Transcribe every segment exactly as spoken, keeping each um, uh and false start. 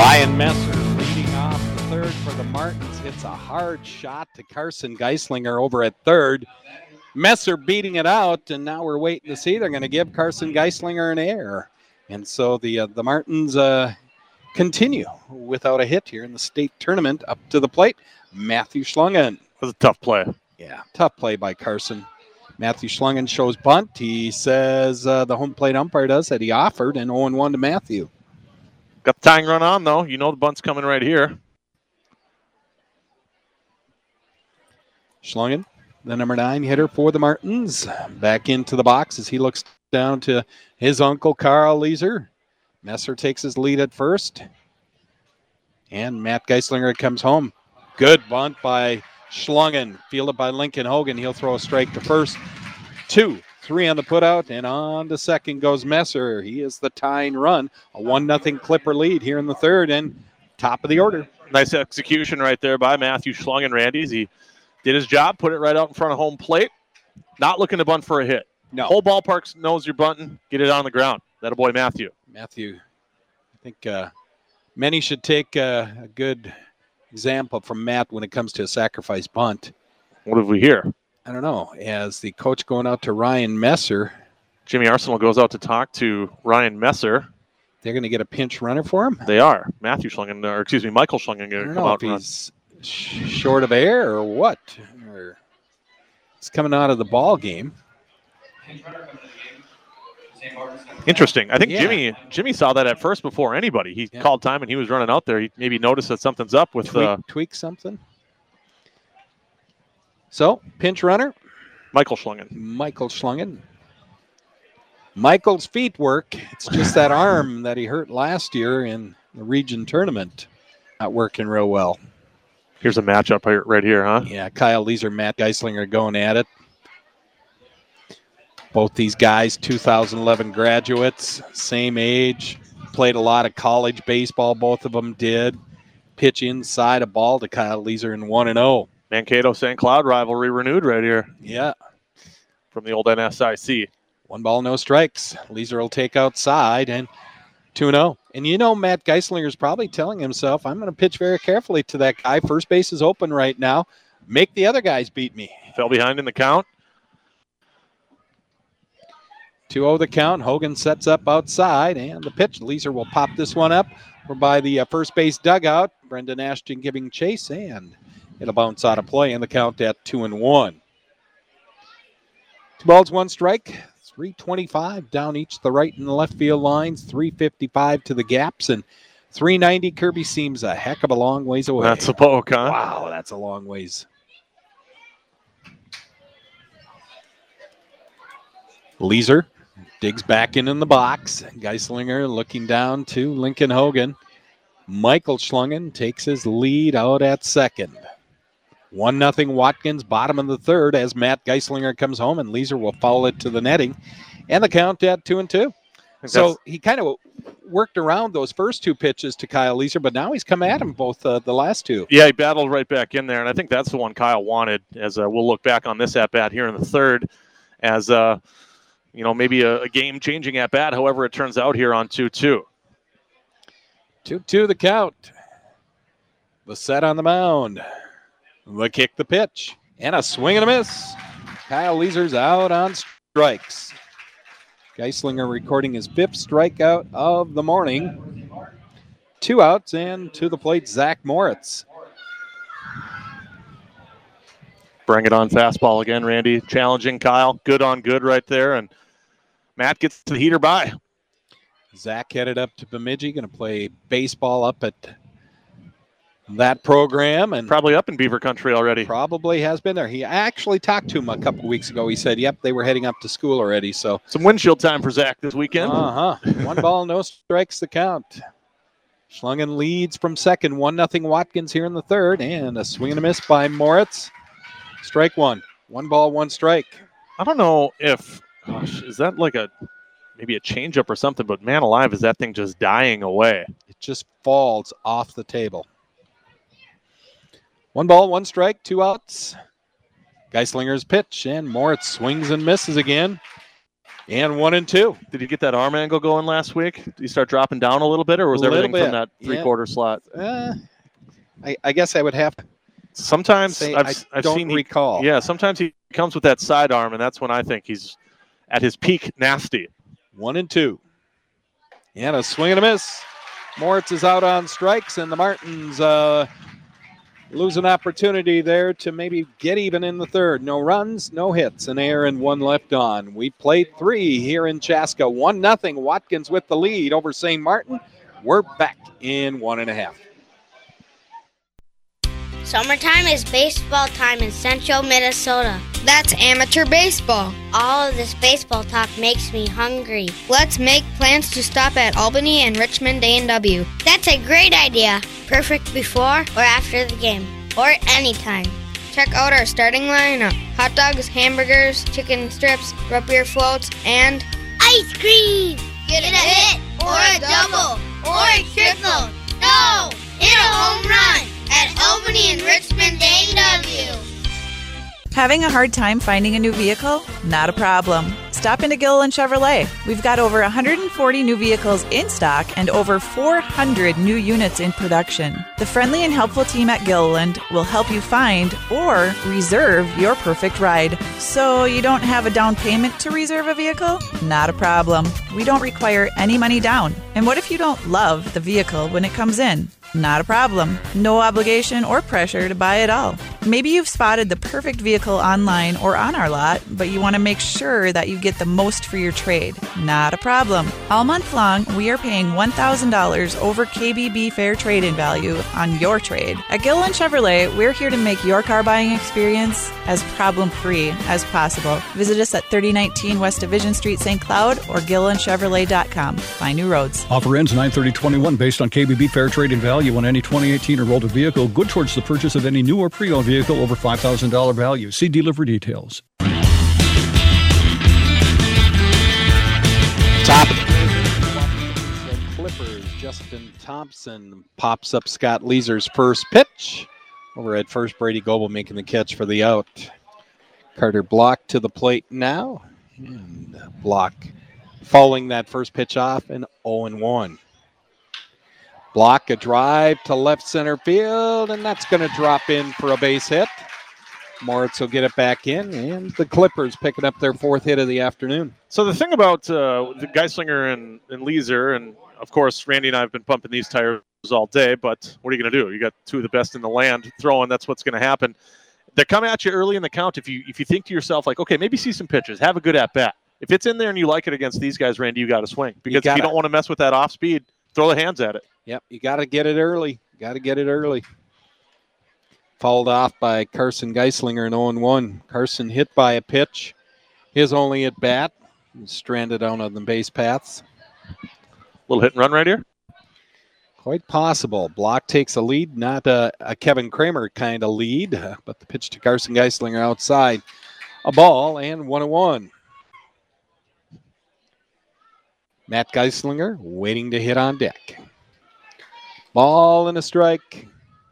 Ryan Messer leading off the third for the Martins. Hits a hard shot to Carson Geislinger over at third. Messer beating it out, and now we're waiting to see. They're going to give Carson Geislinger an error. And so the uh, the Martins uh, continue without a hit here in the state tournament. Up to the plate, Matthew Schlungen. That was a tough play. Yeah, tough play by Carson. Matthew Schlungen shows bunt. He says uh, the home plate umpire does that he offered, and oh and one to Matthew. Got the tying run on, though. You know the bunt's coming right here. Schlungen, the number nine hitter for the Martins, back into the box as he looks down to his uncle, Carl Leeser. Messer takes his lead at first. And Matt Geislinger comes home. Good bunt by Schlungen, fielded by Lincoln Hogan. He'll throw a strike to first. Two, three on the putout, and on to second goes Messer. He is the tying run. A one nothing Clipper lead here in the third, and top of the order. Nice execution right there by Matthew Schlungen, Randy's. He did his job, put it right out in front of home plate. Not looking to bunt for a hit. No. Whole ballpark knows you're bunting. Get it on the ground. That'll boy Matthew. Matthew, I think uh, many should take uh, a good example from Matt when it comes to a sacrifice bunt. What have we here? I don't know. As the coach going out to Ryan Messer. Jimmy Arsenal goes out to talk to Ryan Messer. They're going to get a pinch runner for him? They are. Matthew Schlungen, or excuse me, Michael Schlungen going to come out and run. He's sh- short of air or what? Or it's coming out of the ball game. Interesting. I think yeah. Jimmy Jimmy saw that at first before anybody. He yeah. called time and he was running out there. He maybe noticed that something's up with the tweak, uh, tweak something. So, pinch runner. Michael Schlungen. Michael Schlungen. Michael's feet work. It's just that arm that he hurt last year in the region tournament. Not working real well. Here's a matchup right here, huh? Yeah, Kyle Leeser, Matt Geislinger going at it. Both these guys, two thousand eleven graduates, same age. Played a lot of college baseball, both of them did. Pitch inside a ball to Kyle Leeser in one and oh. Mankato Saint Cloud rivalry renewed right here. Yeah. From the old N S I C. One ball, no strikes. Leeser will take outside and two and oh. And you know Matt Geislinger's probably telling himself, I'm going to pitch very carefully to that guy. First base is open right now. Make the other guys beat me. Fell behind in the count. two oh the count. Hogan sets up outside, and the pitch. Leeser will pop this one up. We're by the uh, first base dugout. Brendan Ashton giving chase, and it'll bounce out of play in the count at two and one. Two balls, one strike. three twenty-five down each the right and the left field lines. three fifty-five to the gaps, and three ninety. Kirby seems a heck of a long ways away. That's a poke, huh? Wow, that's a long ways. Leeser digs back in in the box. Geislinger looking down to Lincoln Hogan. Michael Schlungen takes his lead out at second. one nothing Watkins, bottom of the third, as Matt Geislinger comes home, and Leeser will foul it to the netting. And the count at two and two. So he kind of worked around those first two pitches to Kyle Leeser, but now he's come at him both uh, the last two. Yeah, he battled right back in there, and I think that's the one Kyle wanted, as uh, we'll look back on this at-bat here in the third as, uh, you know, maybe a, a game-changing at-bat, however it turns out here on two two. two two the count. The set on the mound. The kick, the pitch, and a swing and a miss. Kyle Leeser's out on strikes. Geislinger recording his fifth strikeout of the morning. Two outs, and to the plate, Zach Moritz. Bring it on fastball again, Randy. Challenging Kyle. Good on good right there, and Matt gets the heater by. Zach headed up to Bemidji, going to play baseball up at that program, and probably up in Beaver Country already. Probably has been there. He actually talked to him a couple weeks ago. He said, yep, they were heading up to school already. So some windshield time for Zach this weekend. Uh-huh. One ball, no strikes the count. Schlungen leads from second. One nothing Watkins here in the third, and a swing and a miss by Moritz. Strike one. One ball, one strike. I don't know if, gosh, is that like a maybe a changeup or something, but man alive, is that thing just dying away? It just falls off the table. One ball, one strike, two outs. Geislinger's pitch, and Moritz swings and misses again. And one and two. Did he get that arm angle going last week? Did he start dropping down a little bit, or was A little everything bit. from that three-quarter Yeah. slot? Uh, I, I guess I would have to Sometimes say I've, I I've don't seen he- recall. yeah, sometimes he comes with that sidearm, and that's when I think he's at his peak nasty. One and two. And a swing and a miss. Moritz is out on strikes, and the Martins uh, lose an opportunity there to maybe get even in the third. No runs, no hits, an error and one left on. We played three here in Chaska. One nothing. Watkins with the lead over Saint Martin. We're back in one and a half. Summertime is baseball time in central Minnesota. That's amateur baseball. All of this baseball talk makes me hungry. Let's make plans to stop at Albany and Richmond A and W. That's a great idea. Perfect before or after the game, or anytime. Check out our starting lineup. Hot dogs, hamburgers, chicken strips, root beer floats, and Ice cream! Get a hit, or a double, or a triple. No! Hit a home run at Albany and Richmond A and W. Having a hard time finding a new vehicle? Not a problem. Stop into Gilliland Chevrolet. We've got over one hundred forty new vehicles in stock and over four hundred new units in production. The friendly and helpful team at Gilliland will help you find or reserve your perfect ride. So you don't have a down payment to reserve a vehicle? Not a problem. We don't require any money down. And what if you don't love the vehicle when it comes in? Not a problem. No obligation or pressure to buy it all. Maybe you've spotted the perfect vehicle online or on our lot, but you want to make sure that you get the most for your trade. Not a problem. All month long, we are paying one thousand dollars over K B B Fair Trade-in value on your trade. At Gilliland Chevrolet, we're here to make your car buying experience as problem-free as possible. Visit us at thirty nineteen West Division Street, Saint Cloud, or gilliland chevrolet dot com. Find new roads. Offer ends nine thirty twenty-one based on K B B Fair Trade-in value on any twenty eighteen or older vehicle. Good towards the purchase of any new or pre-owned vehicle over five thousand dollars value. See dealer for details. Top of the Clippers, Justin Thompson pops up Scott Leeser's first pitch. Over at first, Brady Goebel making the catch for the out. Carter Block to the plate now. And Block following that first pitch off, and oh and one. Block a drive to left center field, and that's going to drop in for a base hit. Moritz will get it back in, and the Clippers picking up their fourth hit of the afternoon. So the thing about uh, the Geislinger and, and Leeser, and of course, Randy and I have been pumping these tires all day, but what are you going to do? You got two of the best in the land throwing. That's what's going to happen. They come at you early in the count. If you if you think to yourself, like, okay, maybe see some pitches, have a good at-bat. If it's in there and you like it against these guys, Randy, you got to swing. Because You if you gotta. don't want to mess with that off speed, throw the hands at it. Yep, you got to get it early. Got to get it early. Fouled off by Carson Geislinger in oh and one. Carson hit by a pitch. His only at bat. Stranded out on the base paths. Little hit and run right here. Quite possible. Block takes a lead, not a, a Kevin Kramer kind of lead, uh, but the pitch to Carson Geislinger outside. A ball and one and one. Matt Geislinger waiting to hit on deck. Ball and a strike.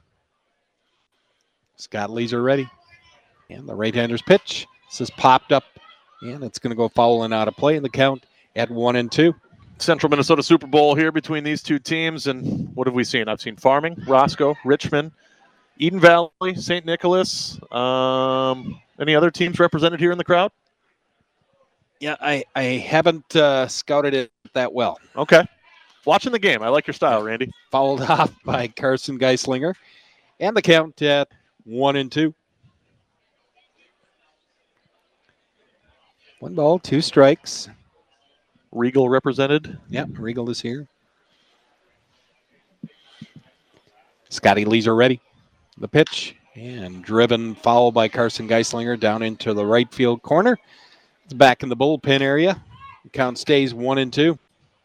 Scott Leeser ready. And the right-hander's pitch. This is popped up, and it's going to go foul and out of play in the count at one and two. Central Minnesota Super Bowl here between these two teams, and what have we seen? I've seen Farming, Roscoe, Richmond, Eden Valley, Saint Nicholas. Um, any other teams represented here in the crowd? Yeah, I, I haven't uh, scouted it that well. Okay. Watching the game. I like your style, Randy. Fouled off by Carson Geislinger. And the count at one and two. One ball, two strikes. Regal represented. Yep, Regal is here. Scotty Leeser ready. The pitch. And driven foul by Carson Geislinger down into the right field corner. It's back in the bullpen area. The count stays one and two.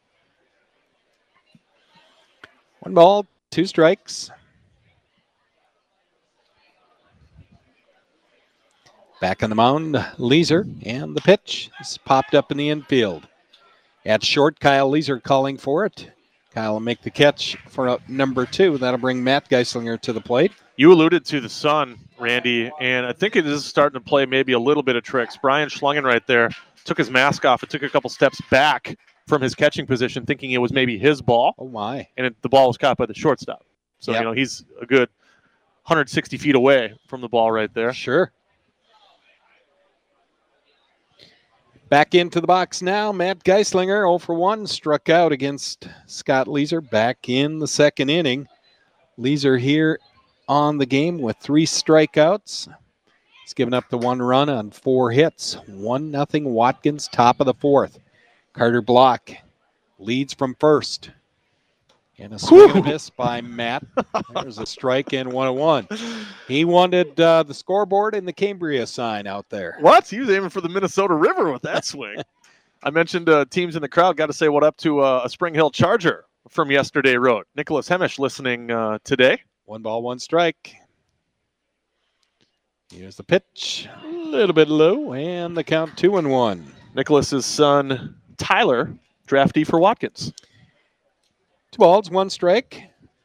One ball, two strikes. Back on the mound, Leeser, and the pitch is popped up in the infield. At short, Kyle Leeser calling for it. Kyle will make the catch for uh, number two. That'll bring Matt Geislinger to the plate. You alluded to the sun, Randy, and I think it is starting to play maybe a little bit of tricks. Brian Schlungen right there took his mask off and took a couple steps back from his catching position, thinking it was maybe his ball. Oh, my. And it, the ball was caught by the shortstop. So, Yep. you know, he's a good one hundred sixty feet away from the ball right there. Sure. Back into the box now. Matt Geislinger, oh for one, struck out against Scott Leeser back in the second inning. Leeser here on the game with three strikeouts. He's given up the one run on four hits. one nothing Watkins, top of the fourth. Carter Block leads from first. And a swing and a miss by Matt. There's a strike and one oh one. He wanted uh, the scoreboard and the Cambria sign out there. What? He was aiming for the Minnesota River with that swing. I mentioned uh, teams in the crowd. Got to say what up to uh, a Spring Hill Charger from yesterday road. Nicholas Hemish listening uh, today. One ball, one strike. Here's the pitch. A little bit low, and the count two and one. Nicholas's son, Tyler, draftee for Watkins. Two balls, one strike.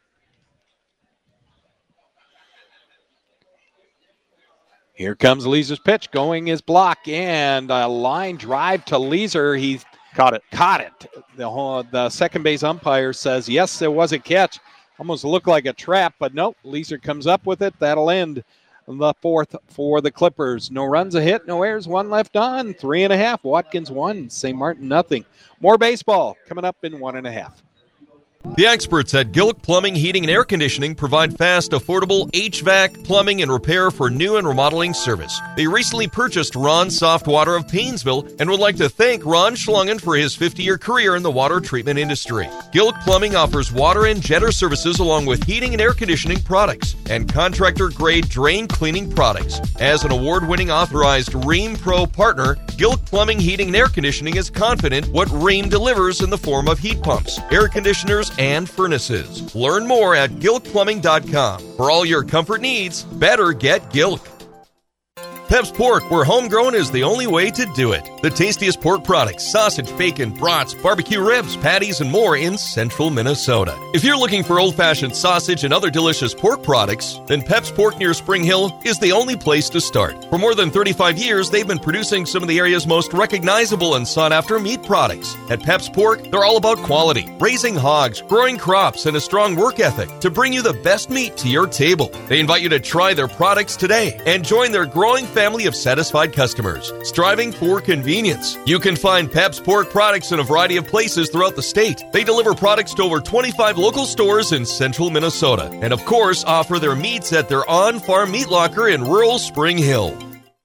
Here comes Leeser's pitch. Going is Block, and a line drive to Leeser. He Caught it. caught it. The, whole, the second base umpire says, yes, there was a catch. Almost looked like a trap, but nope. Leeser comes up with it. That'll end the fourth for the Clippers. No runs, a hit, no errors, one left on. Three and a half. Watkins one. Saint Martin nothing. More baseball coming up in one and a half. The experts at Gilk Plumbing, Heating, and Air Conditioning provide fast, affordable H V A C, plumbing, and repair for new and remodeling service. They recently purchased Ron Soft Water of Paynesville and would like to thank Ron Schlungen for his fifty-year career in the water treatment industry. Gilk Plumbing offers water and jetter services along with heating and air conditioning products and contractor-grade drain cleaning products. As an award-winning authorized Ream Pro partner, Gilk Plumbing, Heating, and Air Conditioning is confident what Ream delivers in the form of heat pumps, air conditioners, and furnaces. Learn more at gilk plumbing dot com. For all your comfort needs, better get Gilk. Pep's Pork, where homegrown is the only way to do it. The tastiest pork products, sausage, bacon, brats, barbecue ribs, patties, and more in central Minnesota. If you're looking for old-fashioned sausage and other delicious pork products, then Pep's Pork near Spring Hill is the only place to start. For more than thirty-five years, they've been producing some of the area's most recognizable and sought-after meat products. At Pep's Pork, they're all about quality, raising hogs, growing crops, and a strong work ethic to bring you the best meat to your table. They invite you to try their products today and join their growing family of satisfied customers, striving for convenience. You can find Pep's Pork products in a variety of places throughout the state. They deliver products to over twenty-five local stores in central Minnesota, and of course, offer their meats at their on-farm meat locker in rural Spring Hill.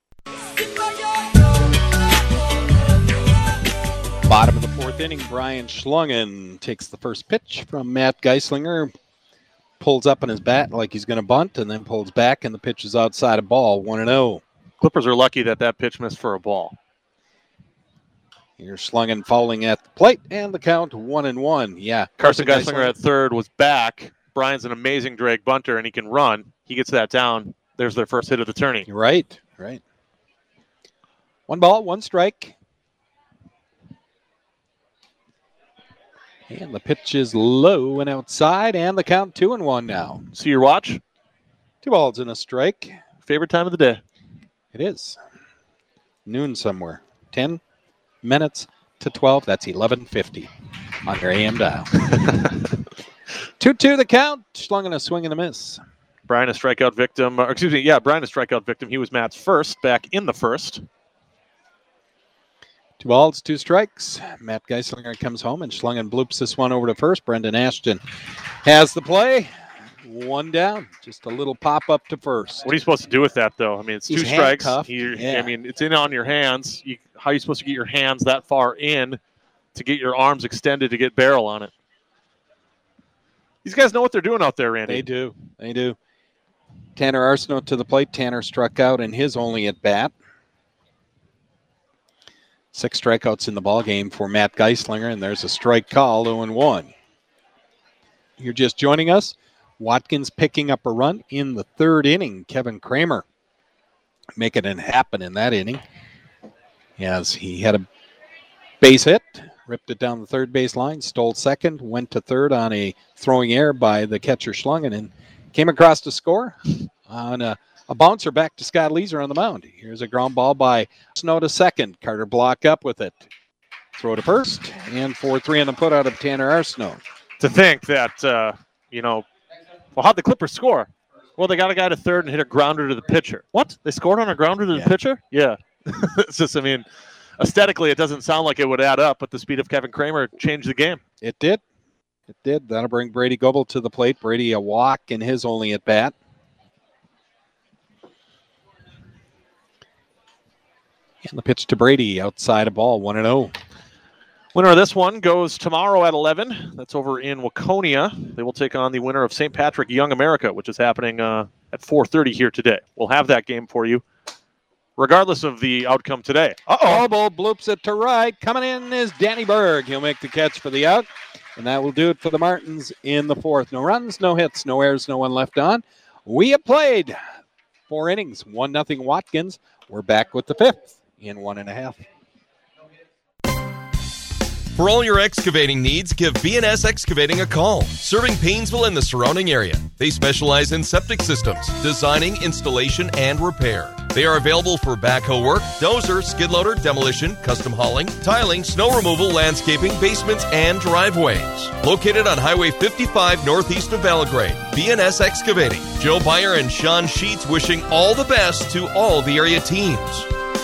Bottom of the fourth inning, Brian Schlungen takes the first pitch from Matt Geislinger. Pulls up on his bat like he's going to bunt, and then pulls back, and the pitch is outside of ball, one and oh. Clippers are lucky that that pitch missed for a ball. Here's Schlungen fouling at the plate, and the count one and one. Yeah. Carson Geislinger at third was back. Brian's an amazing drag bunter, and he can run. He gets that down. There's their first hit of the tourney. Right, right. One ball, one strike. And the pitch is low and outside, and the count two and one now. See your watch? Two balls and a strike. Favorite time of the day? It is. Noon somewhere. Ten minutes to twelve. That's eleven fifty on your A M dial. two two the count. Schlungen a swing and a miss. Brian a strikeout victim. Or excuse me, yeah, Brian a strikeout victim. He was Matt's first, back in the first. Two balls, two strikes. Matt Geislinger comes home, and Schlungen bloops this one over to first. Brendan Ashton has the play. One down. Just a little pop-up to first. What are you supposed to do with that, though? I mean, it's He's two strikes. You're, yeah. I mean, it's in on your hands. You, how are you supposed to get your hands that far in to get your arms extended to get barrel on it? These guys know what they're doing out there, Randy. They do. They do. Tanner Arsenault to the plate. Tanner struck out in his only at-bat. Six strikeouts in the ballgame for Matt Geislinger, and there's a strike call, oh and one. You're just joining us. Watkins picking up a run in the third inning. Kevin Kramer making it happen in that inning. As he had a base hit, ripped it down the third base line, stole second, went to third on a throwing error by the catcher Schlungen, and came across to score on a A bouncer back to Scott Leeser on the mound. Here's a ground ball by Snow to second. Carter Block up with it. Throw to first, and four three on the put out of Tanner Arsenault. To think that, uh, you know, well, how'd the Clippers score? Well, they got a guy to third and hit a grounder to the pitcher. What? They scored on a grounder to the Yeah. pitcher? Yeah. It's just, I mean, aesthetically, it doesn't sound like it would add up, but the speed of Kevin Kramer changed the game. It did. It did. That'll bring Brady Goebel to the plate. Brady a walk in his only at bat. And the pitch to Brady outside a ball, one and oh. Winner of this one goes tomorrow at eleven. That's over in Waconia. They will take on the winner of Saint Patrick Young America, which is happening uh, at four thirty here today. We'll have that game for you, regardless of the outcome today. Uh-oh. Goebel bloops it to right. Coming in is Danny Berg. He'll make the catch for the out. And that will do it for the Martins in the fourth. No runs, no hits, no errors, no one left on. We have played four innings, one nothing Watkins. We're back with the fifth in one and a half. For all your excavating needs, give B and S Excavating a call. Serving Painesville and the surrounding area. They specialize in septic systems, designing, installation, and repair. They are available for backhoe work, dozer, skid loader, demolition, custom hauling, tiling, snow removal, landscaping, basements, and driveways. Located on Highway fifty-five northeast of Belgrade, B and S Excavating. Joe Byer and Sean Sheets wishing all the best to all the area teams.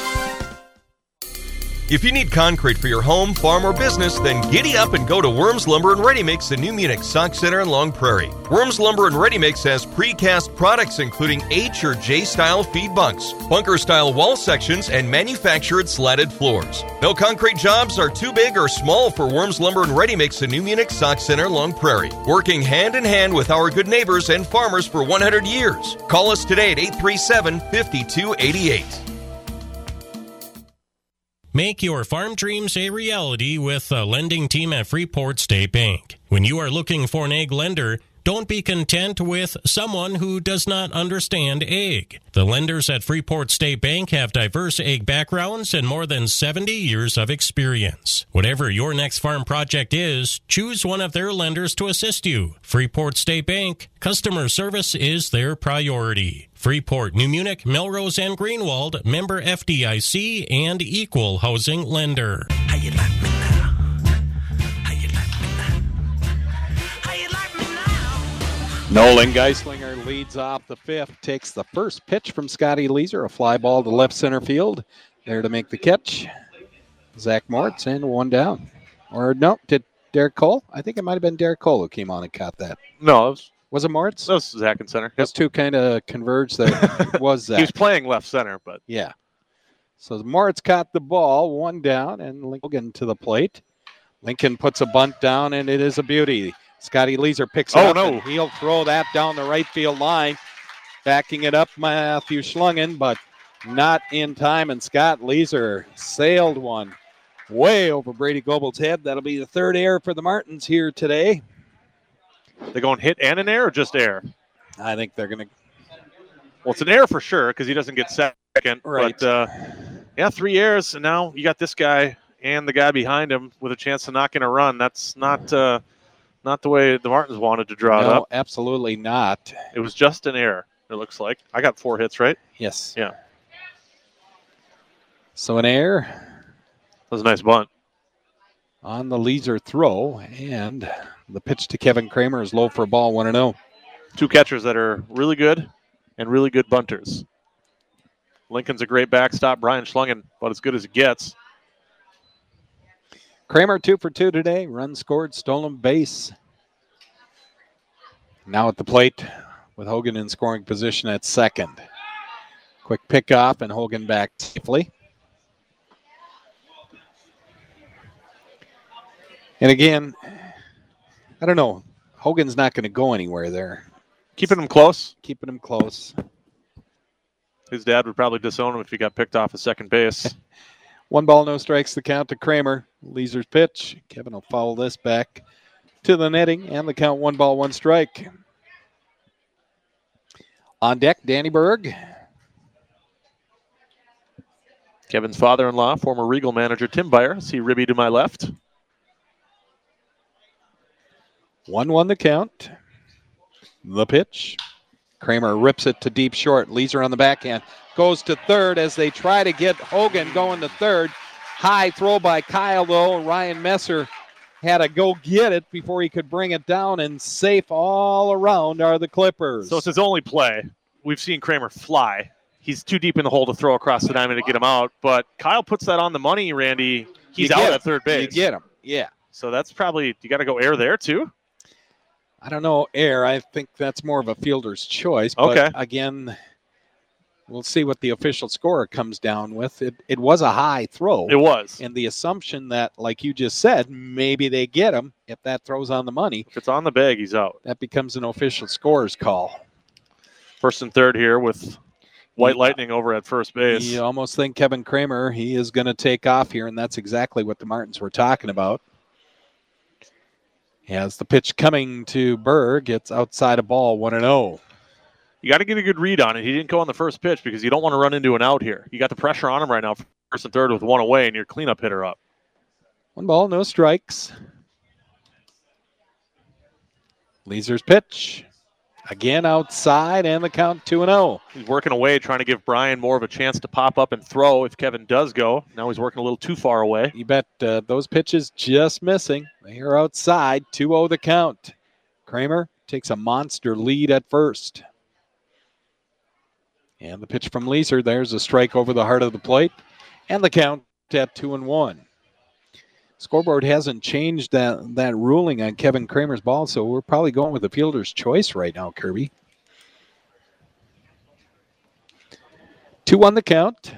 If you need concrete for your home, farm, or business, then giddy up and go to Worms Lumber and Ready Mix in New Munich, Sauk Center, and Long Prairie. Worms Lumber and Ready Mix has precast products including H or J-style feed bunks, bunker-style wall sections, and manufactured slatted floors. No concrete jobs are too big or small for Worms Lumber and Ready Mix in New Munich, Sauk Center, Long Prairie. Working hand in hand with our good neighbors and farmers for one hundred years. Call us today at eight three seven, five two eight eight. Make your farm dreams a reality with the lending team at Freeport State Bank. When you are looking for an egg lender, don't be content with someone who does not understand egg. The lenders at Freeport State Bank have diverse egg backgrounds and more than seventy years of experience. Whatever your next farm project is, choose one of their lenders to assist you. Freeport State Bank, customer service is their priority. Freeport, New Munich, Melrose, and Greenwald, member F D I C and equal housing lender. How you like me now? How you like me now? How you like me now? Nolan Geislinger leads off the fifth, takes the first pitch from Scotty Leeser, a fly ball to left center field. There to make the catch, Zach Moritz, and one down. Or no, did Derek Cole? I think it might have been Derek Cole who came on and caught that. No, it was, Was it Moritz? that was Zach in center. Yep. Those two kind of converged there. It was Zach. He was playing left center, but Yeah. So Moritz caught the ball, one down, and Lincoln to the plate. Lincoln puts a bunt down, and it is a beauty. Scotty Leeser picks it Oh, up, no. and he'll throw that down the right field line. Backing it up, Matthew Schlungen, but not in time, and Scott Leeser sailed one way over Brady Goebel's head. That'll be the third error for the Martins here today. they going hit and an air or just air? I think they're going to Well, it's an air for sure because he doesn't get second. Right. But, uh, yeah, three airs, and now you got this guy and the guy behind him with a chance to knock in a run. That's not uh, not the way the Martins wanted to draw it No, up. absolutely not. It was just an error, it looks like. I got four hits, right? Yes. Yeah. So an error That was a nice bunt. on the Leeser throw, and the pitch to Kevin Kramer is low for a ball, one and oh. Two catchers that are really good and really good bunters. Lincoln's a great backstop. Brian Schlungen, about as good as it gets. Kramer two for two today. Run scored, stolen base. Now at the plate with Hogan in scoring position at second. Quick pickoff and Hogan back safely. And again, I don't know. Hogan's not going to go anywhere there. Keeping him close. Keeping him close. His dad would probably disown him if he got picked off at second base. One ball, no strikes, the count to Kramer. Leeser's pitch. Kevin will foul this back to the netting, and the count one ball, one strike. On deck, Danny Berg. Kevin's father-in-law, former Regal manager Tim Byer. See Ribby to my left. one one the count. The pitch. Kramer rips it to deep short. Leeser on the backhand. Goes to third as they try to get Hogan going to third. High throw by Kyle, though. Ryan Messer had to go get it before he could bring it down, and safe all around are the Clippers. So it's his only play. We've seen Kramer fly. He's too deep in the hole to throw across the diamond to get him out, but Kyle puts that on the money, Randy. He's out at third base. You get him, yeah. So that's probably, you got to go air there too? I don't know, air. I think that's more of a fielder's choice. But okay. Again, we'll see what the official scorer comes down with. It, it was a high throw. It was. And the assumption that, like you just said, maybe they get him if that throws on the money. If it's on the bag, he's out. That becomes an official scorer's call. First and third here with White Lightning over at first base. You almost think Kevin Kramer, he is going to take off here, and that's exactly what the Martins were talking about. As the pitch coming to Berg, it's outside a ball, one and oh. You got to get a good read on it. He didn't go on the first pitch because you don't want to run into an out here. You got the pressure on him right now, first and third with one away, and your cleanup hitter up. One ball, no strikes. Leeser's pitch. Again outside, and the count two and oh. He's working away, trying to give Brian more of a chance to pop up and throw if Kevin does go. Now he's working a little too far away. You bet uh, those pitches just missing. They are outside, two oh the count. Kramer takes a monster lead at first. And the pitch from Leeser, there's a strike over the heart of the plate. And the count at two and one. Scoreboard hasn't changed that, that ruling on Kevin Kramer's ball, so we're probably going with the fielder's choice right now, Kirby. Two on the count.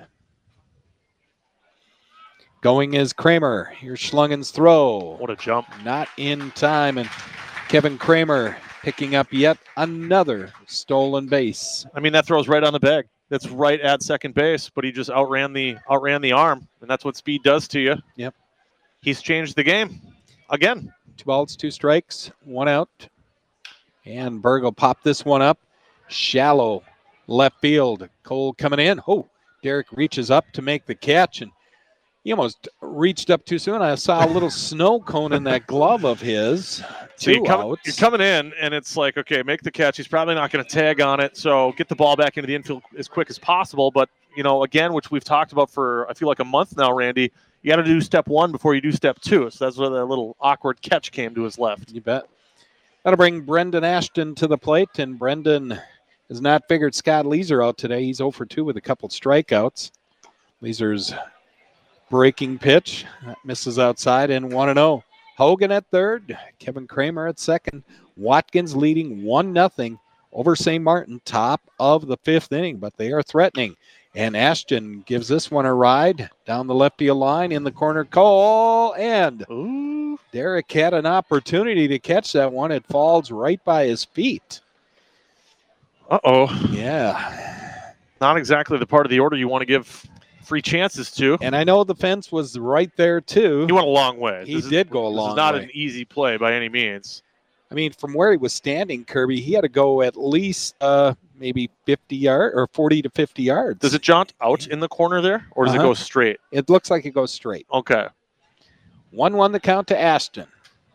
Going is Kramer. Here's Schlungen's throw. What a jump. Not in time, and Kevin Kramer picking up yet another stolen base. I mean, that throws right on the bag. That's right at second base, but he just outran the outran the arm, and that's what speed does to you. Yep. He's changed the game again. Two balls, two strikes, one out. And Berg will pop this one up. Shallow left field. Cole coming in. Oh, Derek reaches up to make the catch, and he almost reached up too soon. I saw a little snow cone in that glove of his. So Two you come, outs. you're coming in, and it's like, okay, make the catch. He's probably not going to tag on it, so get the ball back into the infield as quick as possible. But, you know, again, which we've talked about for, I feel like, a month now, Randy, you got to do step one before you do step two. So that's where that little awkward catch came to his left. You bet. That'll bring Brendan Ashton to the plate, and Brendan has not figured Scott Leeser out today. He's oh for two with a couple strikeouts. Leeser's breaking pitch that misses outside, and one and oh. Hogan at third, Kevin Kramer at second. Watkins leading one nothing over Saint Martin, top of the fifth inning, but they are threatening. And Ashton gives this one a ride down the left field line in the corner. Cole, and Ooh. Derek had an opportunity to catch that one. It falls right by his feet. Uh-oh. Yeah. Not exactly the part of the order you want to give free chances to. And I know the fence was right there, too. He went a long way. He This is- did go a This long is not way. an easy play by any means. I mean, from where he was standing, Kirby, he had to go at least uh, maybe fifty yards or forty to fifty yards. Does it jaunt out in the corner there, or does Uh-huh. it go straight? It looks like it goes straight. Okay. one one the count to Ashton.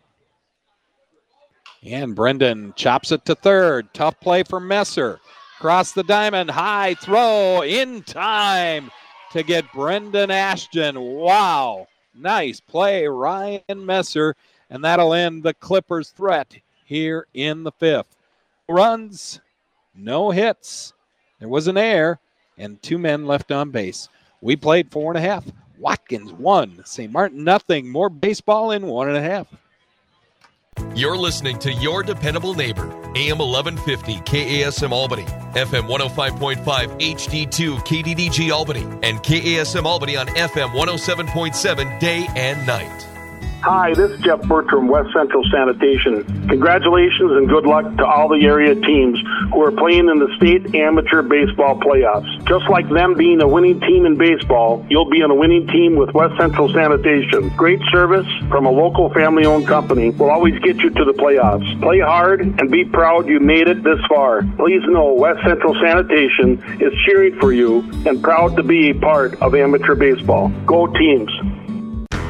And Brendan chops it to third. Tough play for Messer. Cross the diamond. High throw in time to get Brendan Ashton. Wow. Nice play, Ryan Messer. And that'll end the Clippers' threat here in the fifth. Runs, no hits. There was an error, and two men left on base. We played four and a half. Watkins one. Saint Martin nothing. More baseball in one and a half. You're listening to Your Dependable Neighbor, A M eleven fifty K A S M Albany, F M one oh five point five H D two K D D G Albany, and K A S M Albany on F M one oh seven point seven day and night. Hi, this is Jeff Bertram, West Central Sanitation. Congratulations and good luck to all the area teams who are playing in the state amateur baseball playoffs. Just like them being a winning team in baseball, you'll be on a winning team with West Central Sanitation. Great service from a local family-owned company will always get you to the playoffs. Play hard and be proud you made it this far. Please know West Central Sanitation is cheering for you and proud to be a part of amateur baseball. Go teams.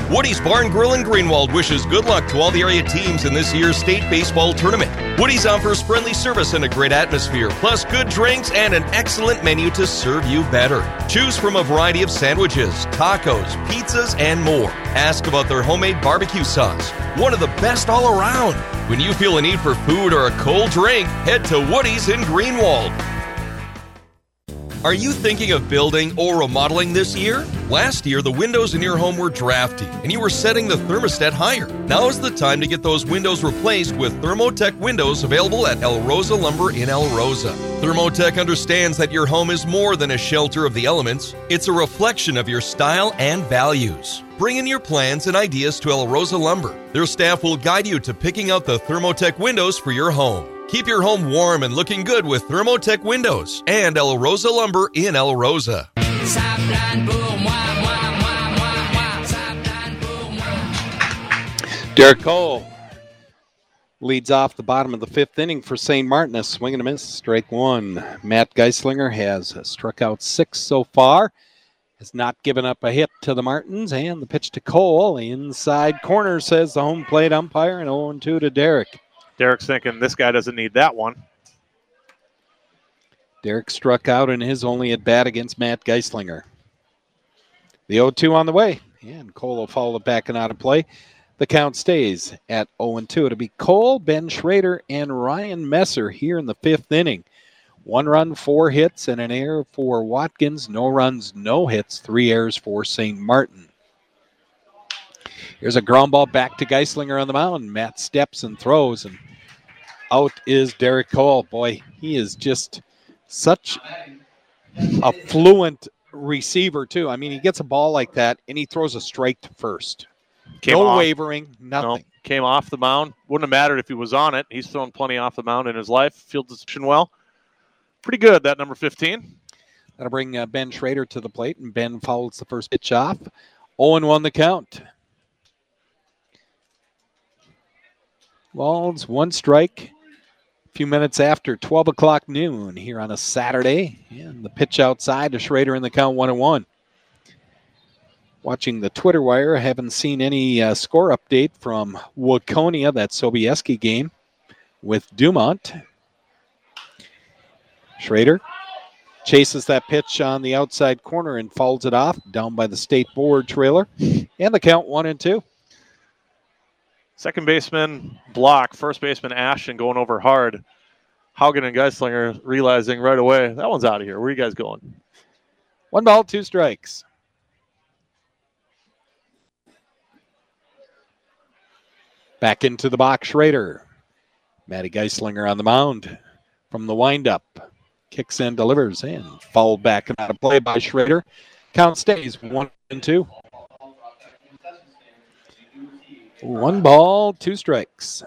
Woody's Barn Grill in Greenwald wishes good luck to all the area teams in this year's state baseball tournament. Woody's offers friendly service and a great atmosphere, plus good drinks and an excellent menu to serve you better. Choose from a variety of sandwiches, tacos, pizzas, and more. Ask about their homemade barbecue sauce, one of the best all around. When you feel a need for food or a cold drink, head to Woody's in Greenwald. Are you thinking of building or remodeling this year? Last year, the windows in your home were drafty, and you were setting the thermostat higher. Now is the time to get those windows replaced with Thermotech windows available at El Rosa Lumber in El Rosa. Thermotech understands that your home is more than a shelter of the elements. It's a reflection of your style and values. Bring in your plans and ideas to El Rosa Lumber. Their staff will guide you to picking out the Thermotech windows for your home. Keep your home warm and looking good with Thermotech windows and El Rosa Lumber in El Rosa. Derek Cole leads off the bottom of the fifth inning for Saint Martin. A swing and a miss, strike one. Matt Geislinger has struck out six so far. Has not given up a hit to the Martins. And the pitch to Cole. Inside corner, says the home plate umpire, and oh and two to Derek. Derek's thinking this guy doesn't need that one. Derek struck out in his only at bat against Matt Geislinger. The oh two on the way, and Cole will follow it back and out of play. The count stays at oh and two. It'll be Cole, Ben Schrader, and Ryan Messer here in the fifth inning. One run, four hits, and an error for Watkins. No runs, no hits, three errors for Saint Martin. Here's a ground ball back to Geislinger on the mound. Matt steps and throws, and out is Derek Cole. Boy, he is just such a fluent receiver, too. I mean, he gets a ball like that, and he throws a strike to first. Came no off, wavering, nothing. No, came off the mound. Wouldn't have mattered if he was on it. He's thrown plenty off the mound in his life. Field position well. Pretty good, that number fifteen. That'll bring uh, Ben Schrader to the plate, and Ben fouls the first pitch off. oh and one the count. Walls, one strike. A few minutes after twelve o'clock noon here on a Saturday. And the pitch outside to Schrader in the count, one and one. Watching the Twitter wire, I haven't seen any uh, score update from Waconia, that Sobieski game with Dumont. Schrader chases that pitch on the outside corner and fouls it off down by the state board trailer. And the count, one and two. Second baseman block, first baseman Ashton going over hard. Haugen and Geislinger realizing right away, that one's out of here. Where are you guys going? One ball, two strikes. Back into the box, Schrader. Matty Geislinger on the mound from the windup. Kicks in, delivers, and fouled back and out of play by Schrader. Count stays one and two. One ball, two strikes.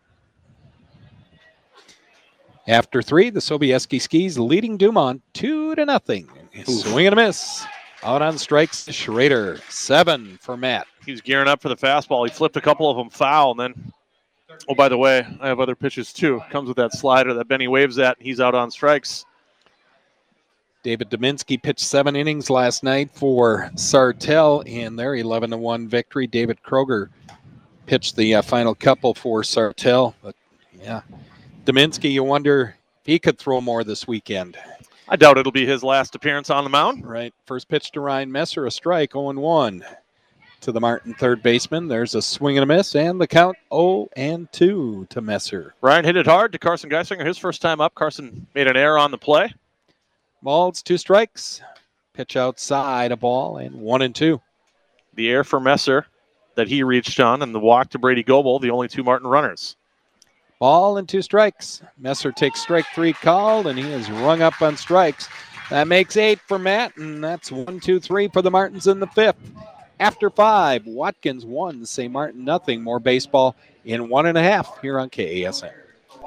After three, the Sobieski Skis leading Dumont two to nothing. Swing and a miss. Out on strikes, Schrader. Seven for Matt. He was gearing up for the fastball. He flipped a couple of them foul, and then, oh, by the way, I have other pitches too. Comes with that slider that Benny waves at, and he's out on strikes. David Dominski pitched seven innings last night for Sartell in their eleven to one victory. David Kroger pitched the uh, final couple for Sartell. But, yeah, Dominski, you wonder if he could throw more this weekend. I doubt it'll be his last appearance on the mound. Right. First pitch to Ryan Messer, a strike, oh and one. To the Martin third baseman. There's a swing and a miss, and the count oh and two to Messer. Ryan hit it hard to Carson Geislinger. His first time up. Carson made an error on the play. Balls, two strikes. Pitch outside, a ball, and one and two. The error for Messer that he reached on, and the walk to Brady Goebel, the only two Martin runners. Ball and two strikes. Messer takes strike three called, and he is rung up on strikes. That makes eight for Matt, and that's one, two, three for the Martins in the fifth. After five, Watkins one, Saint Martin nothing. More baseball in one and a half here on K A S N.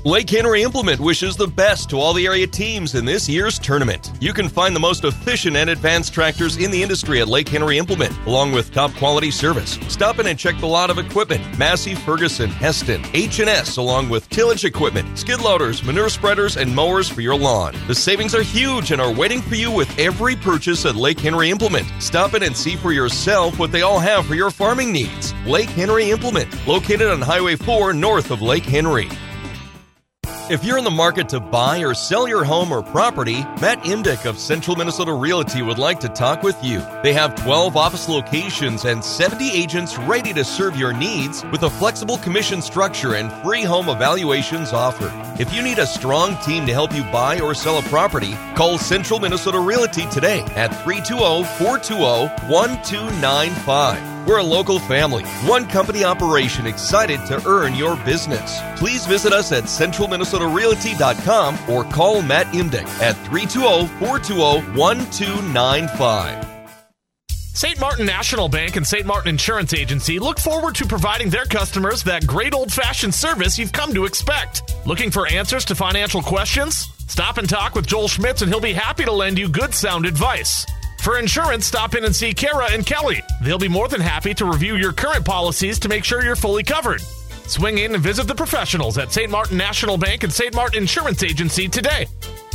Lake Henry Implement wishes the best to all the area teams in this year's tournament. You can find the most efficient and advanced tractors in the industry at Lake Henry Implement, along with top quality service. Stop in and check the lot of equipment: Massey, Ferguson, Heston, H and S, along with tillage equipment, skid loaders, manure spreaders, and mowers for your lawn. The savings are huge and are waiting for you with every purchase at Lake Henry Implement. Stop in and see for yourself what they all have for your farming needs. Lake Henry Implement, located on Highway four north of Lake Henry. If you're in the market to buy or sell your home or property, Matt Imdick of Central Minnesota Realty would like to talk with you. They have twelve office locations and seventy agents ready to serve your needs with a flexible commission structure and free home evaluations offered. If you need a strong team to help you buy or sell a property, call Central Minnesota Realty today at three two zero, four two zero, one two nine five. We're a local family, one company operation excited to earn your business. Please visit us at central minnesota realty dot com or call Matt Imdick at three two zero, four two zero, one two nine five. Saint Martin National Bank and Saint Martin Insurance Agency look forward to providing their customers that great old-fashioned service you've come to expect. Looking for answers to financial questions? Stop and talk with Joel Schmitz and he'll be happy to lend you good sound advice. For insurance, stop in and see Kara and Kelly. They'll be more than happy to review your current policies to make sure you're fully covered. Swing in and visit the professionals at Saint Martin National Bank and Saint Martin Insurance Agency today.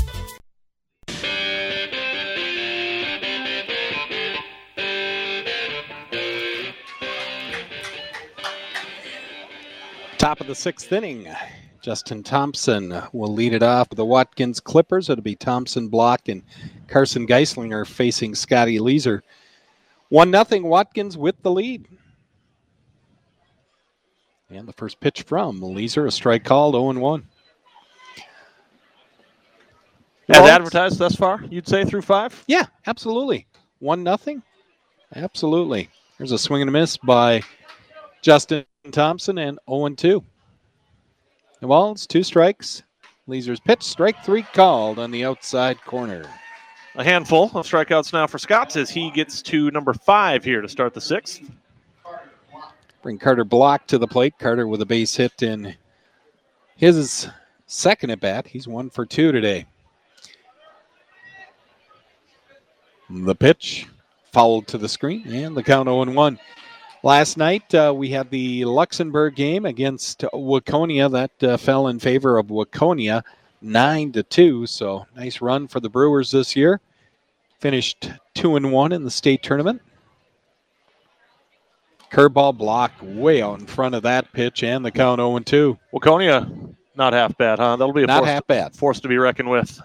Top of the sixth inning. Justin Thompson will lead it off with the Watkins Clippers. It'll be Thompson, Block, and Carson Geislinger facing Scotty Leeser. one nothing Watkins with the lead. And the first pitch from Leeser, a strike called, oh and one. As advertised thus far, you'd say through five? Yeah, absolutely. one nothing? Absolutely. There's a swing and a miss by Justin Thompson, and oh and two. Well, it's two strikes. Leeser's pitch, strike three called on the outside corner. A handful of strikeouts now for Scott as he gets to number five here to start the sixth. Bring Carter Block to the plate. Carter with a base hit in his second at bat. He's one for two today. The pitch fouled to the screen, and the count oh and one. Last night, uh, we had the Luxembourg game against Waconia. That uh, fell in favor of Waconia, nine to two. So nice run for the Brewers this year. Finished two and one in the state tournament. Curveball block way out in front of that pitch, and the count oh and two. Waconia, not half bad, huh? That'll be a not force, half bad. force to be reckoned with.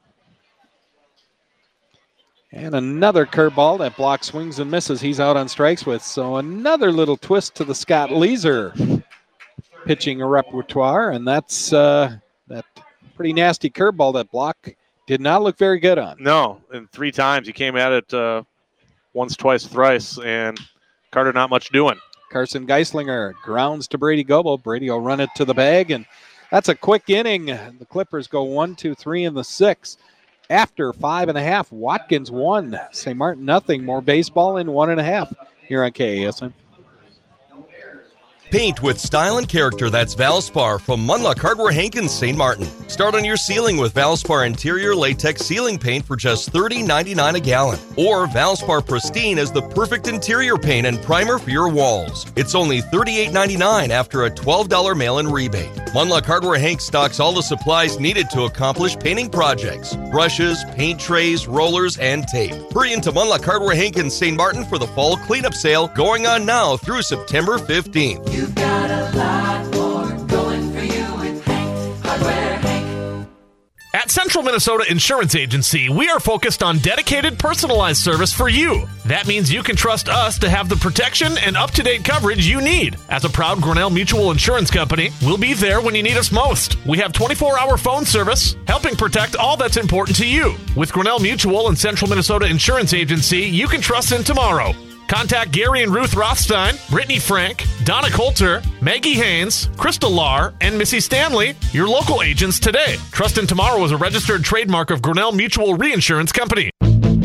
And another curveball. That block swings and misses. He's out on strikes with. So another little twist to the Scott Leeser pitching repertoire. And that's uh, that pretty nasty curveball that Block did not look very good on. No, and three times he came at it uh, once, twice, thrice. And Carter not much doing. Carson Geislinger grounds to Brady Goble. Brady will run it to the bag. And that's a quick inning. The Clippers go one, two, three in the sixth. After five and a half, Watkins won. Saint Martin nothing. More baseball in one and a half here on K A S M. Paint with style and character, that's Valspar from Munluck Hardware Hankins, Saint Martin. Start on your ceiling with Valspar Interior Latex Ceiling Paint for just thirty ninety-nine a gallon. Or Valspar Pristine as the perfect interior paint and primer for your walls. It's only thirty-eight ninety-nine after a twelve dollars mail-in rebate. Munluck Hardware Hank stocks all the supplies needed to accomplish painting projects. Brushes, paint trays, rollers, and tape. Hurry into Munluck Hardware Hankins, Saint Martin for the fall cleanup sale going on now through September fifteenth. You've got a lot more going for you with Hank, Hardware Hank. At Central Minnesota Insurance Agency, we are focused on dedicated, personalized service for you. That means you can trust us to have the protection and up-to-date coverage you need. As a proud Grinnell Mutual Insurance Company, we'll be there when you need us most. We have twenty-four hour phone service, helping protect all that's important to you. With Grinnell Mutual and Central Minnesota Insurance Agency, you can trust in tomorrow. Contact Gary and Ruth Rothstein, Brittany Frank, Donna Coulter, Maggie Haynes, Crystal Lahr, and Missy Stanley, your local agents today. Trust in Tomorrow is a registered trademark of Grinnell Mutual Reinsurance Company.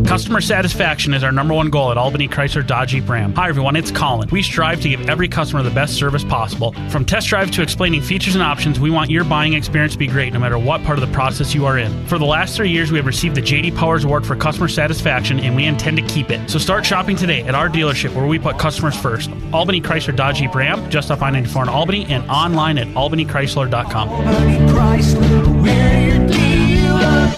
Customer satisfaction is our number one goal at Albany Chrysler Dodge Jeep Ram. Hi everyone, it's Colin. We strive to give every customer the best service possible. From test drive to explaining features and options, we want your buying experience to be great no matter what part of the process you are in. For the last three years, we have received the J D Powers Award for customer satisfaction, and we intend to keep it. So start shopping today at our dealership where we put customers first. Albany Chrysler Dodge Jeep Ram, just off I ninety-four in Albany, and online at albany chrysler dot com. Albany Chrysler, we're your dealer.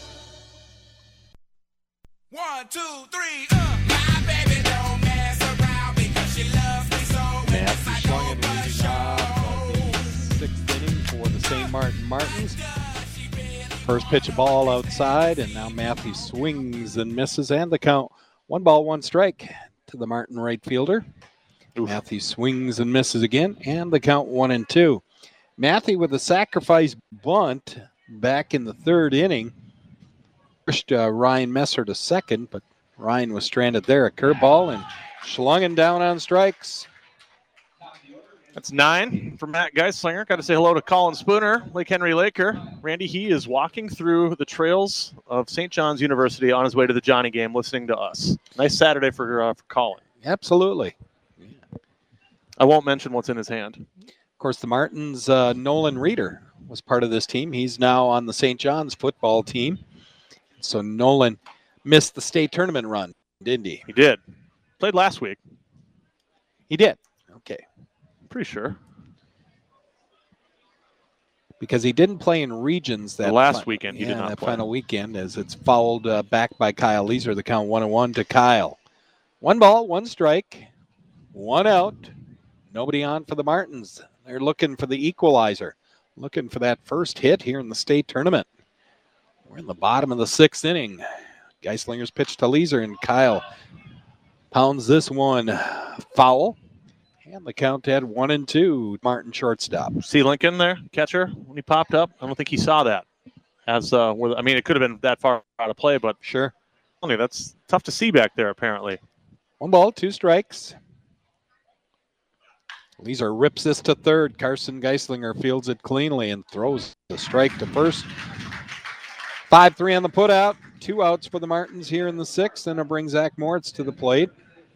One, two, three, uh, my baby don't mess around because she loves me so. Matthew swung and leading off the sixth inning for the Saint Martin Martins. First pitch, a ball outside, and now Matthew swings and misses, and the count one ball, one strike to the Martin right fielder. Oof. Matthew swings and misses again, and the count one and two. Matthew with a sacrifice bunt back in the third inning. Pushed uh, Ryan Messer to second, but Ryan was stranded there. A curveball and Schlungen down on strikes. That's nine for Matt Geislinger. Got to say hello to Colin Spooner, Lake Henry Laker. Randy, he is walking through the trails of Saint John's University on his way to the Johnny game, listening to us. Nice Saturday for uh, for Colin. Absolutely. I won't mention what's in his hand. Of course, the Martins, uh, Nolan Reeder was part of this team. He's now on the Saint John's football team. So Nolan missed the state tournament run, didn't he? He did. Played last week. He did. Okay. Pretty sure. Because he didn't play in regions that the last fi- weekend. He yeah, did not that play. final weekend, as it's fouled uh, back by Kyle Leeser. The count one and one to Kyle. One ball, one strike, one out. Nobody on for the Martins. They're looking for the equalizer, looking for that first hit here in the state tournament. We're in the bottom of the sixth inning. Geislinger's pitch to Leeser, and Kyle pounds this one foul. And the count had one and two. Martin shortstop. See Lincoln there, catcher, when he popped up? I don't think he saw that. As uh, I mean, it could have been that far out of play, but sure. Only that's tough to see back there, apparently. One ball, two strikes. Leeser rips this to third. Carson Geislinger fields it cleanly and throws the strike to first. five three on the putout. Two outs for the Martins here in the sixth, and it'll bring Zach Moritz to the plate.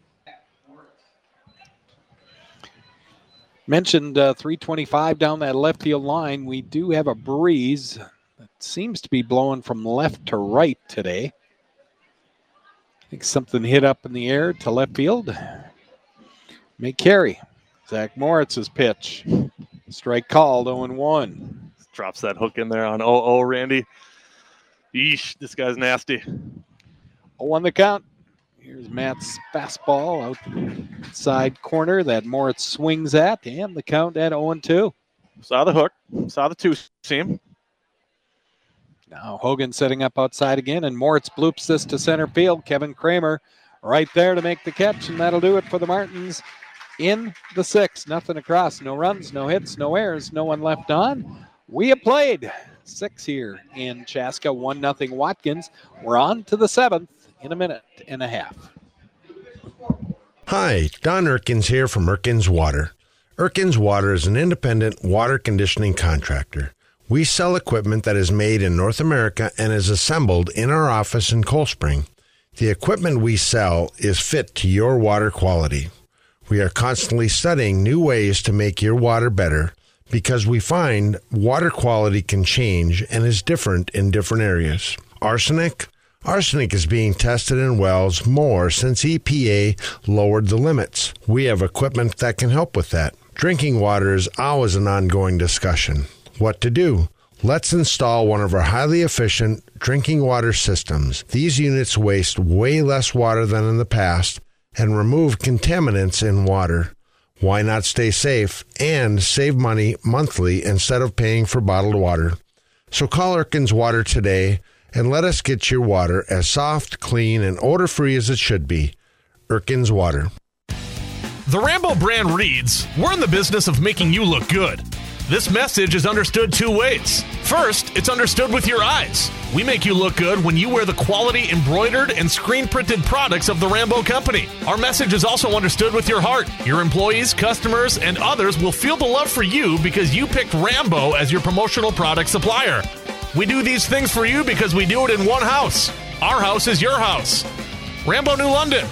Mentioned uh, three twenty-five down that left field line. We do have a breeze that seems to be blowing from left to right today. I think something hit up in the air to left field. May carry. Zach Moritz's pitch. Strike called, oh and one. Drops that hook in there on oh oh, Randy. Yeesh, this guy's nasty. oh one the count. Here's Matt's fastball outside corner that Moritz swings at, and the count at oh and two. Saw the hook, saw the two seam. Now Hogan setting up outside again, and Moritz bloops this to center field. Kevin Kramer right there to make the catch, and that'll do it for the Martins in the sixth. Nothing across, no runs, no hits, no errors, no one left on. We have played six here in Chaska, one nothing Watkins. We're on to the seventh in a minute and a half. Hi, Don Erkins here from Erkins Water. Erkins Water is an independent water conditioning contractor. We sell equipment that is made in North America and is assembled in our office in Cold Spring. The equipment we sell is fit to your water quality. We are constantly studying new ways to make your water better because we find water quality can change and is different in different areas. Arsenic? Arsenic is being tested in wells more since E P A lowered the limits. We have equipment that can help with that. Drinking water is always an ongoing discussion. What to do? Let's install one of our highly efficient drinking water systems. These units waste way less water than in the past and remove contaminants in water. Why not stay safe and save money monthly instead of paying for bottled water? So call Erkins Water today and let us get your water as soft, clean, and odor-free as it should be. Erkins Water. The Rambo brand reads, "We're in the business of making you look good." This message is understood two ways. First, it's understood with your eyes. We make you look good when you wear the quality embroidered and screen-printed products of the Rambo Company. Our message is also understood with your heart. Your employees, customers, and others will feel the love for you because you picked Rambo as your promotional product supplier. We do these things for you because we do it in one house. Our house is your house. Rambo New London.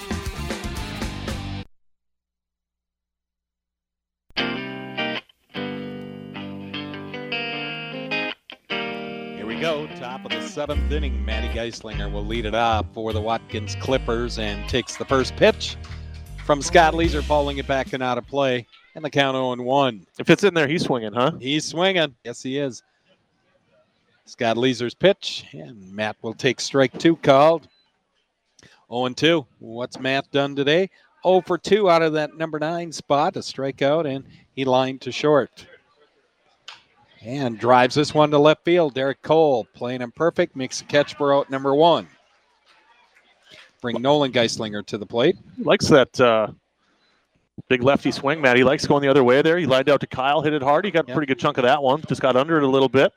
Here we go. Top of the seventh inning. Matty Geislinger will lead it off for the Watkins Clippers and takes the first pitch from Scott Leeser, falling it back and out of play. And the count oh and one. If it's in there, he's swinging, huh? He's swinging. Yes, he is. Scott Leeser's pitch, and Matt will take strike two called. oh and two. What's Matt done today? oh for two out of that number nine spot, a strikeout, and he lined to short. And drives this one to left field. Derek Cole playing him perfect, makes a catch for out number one. Bring Nolan Geislinger to the plate. He likes that uh, big lefty swing, Matt. He likes going the other way there. He lined out to Kyle, hit it hard. He got Yep. a pretty good chunk of that one. Just got under it a little bit.